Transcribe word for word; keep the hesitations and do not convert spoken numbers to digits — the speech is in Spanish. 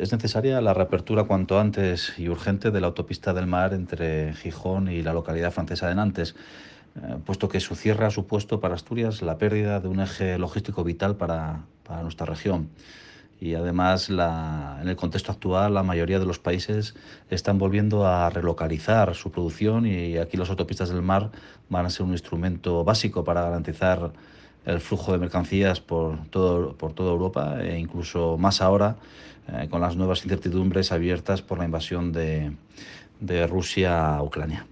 Es necesaria la reapertura cuanto antes y urgente de la autopista del mar entre Gijón y la localidad francesa de Nantes, eh, puesto que su cierre ha supuesto para Asturias la pérdida de un eje logístico vital para, para nuestra región. Y además, la, en el contexto actual, la mayoría de los países están volviendo a relocalizar su producción y aquí las autopistas del mar van a ser un instrumento básico para garantizar el flujo de mercancías por, todo, por toda Europa e incluso más ahora eh, con las nuevas incertidumbres abiertas por la invasión de, de Rusia a Ucrania.